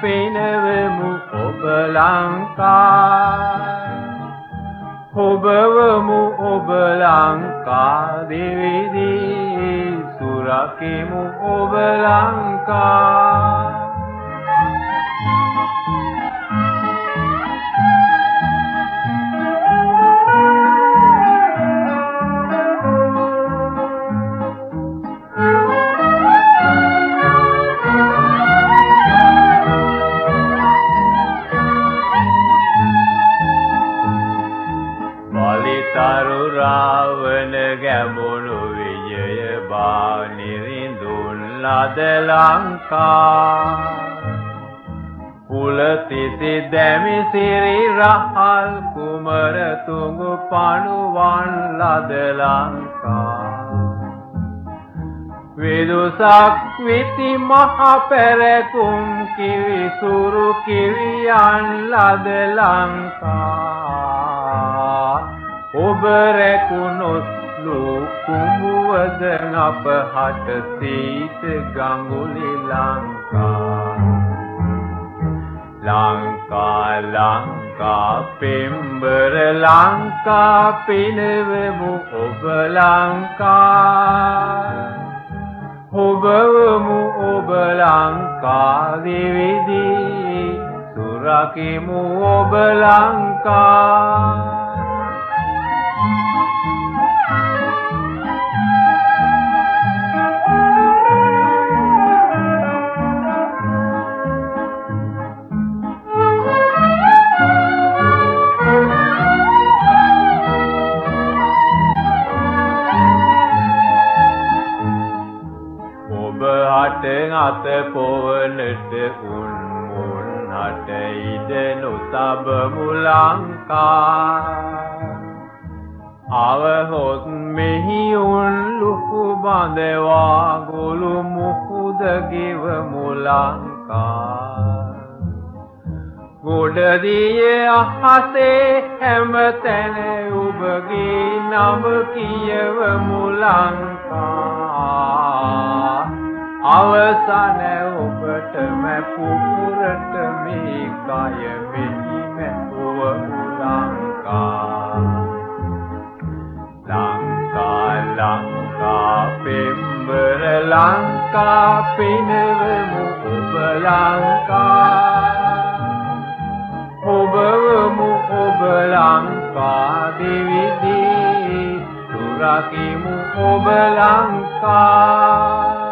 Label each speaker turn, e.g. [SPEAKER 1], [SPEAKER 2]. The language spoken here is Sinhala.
[SPEAKER 1] පිනවමු ඔබ ලංකා ඔබවමු ඔබ ලංකා දෙවිදී සුරකිමු ඔබ ලංකා තරු රාවණ ගැමුණු විජය බානිරිඳුන් ලද ලංකා පුලතිසි දැමි සිරි රහල් කුමර තුඟු පණුවන් ලද ලංකා විදුසක් විති මහ පෙරකුම් කිවි සුරු කිවියන් ලද ලංකා ඔබ රැකුණොත් ලෝකුඹුවද අපහට සීත ගඟුලි ලංකා ලංකා ලංකා පෙම්බර ලංකා පිනවමු ඔබ ලංකා ඔබවමු ඔබ ලංකා දෙවිදී සුරකිමු ඔබ ලංකා අත පොවනට උන් මුන් හට ඉද නොතබමු ලංකා අවහොත් මෙහි උන් ලුහු බඳවා ගොළු මුහුද ගෙවමු ලංකා ගොඩදිය අහසේ හැමතැන ඔබගේ නම කියවමු ලංකා අවසන ඔබටම පුපුරට මේ කය මෙහි මැපුවමු ලංකා ලංකා ලංකා පෙම්බර ලංකා පිනවමු ඔබ ලංකා ඔබවමු ඔබ ලංකා දෙවිදී සුරකිමු ඔබ ලංකා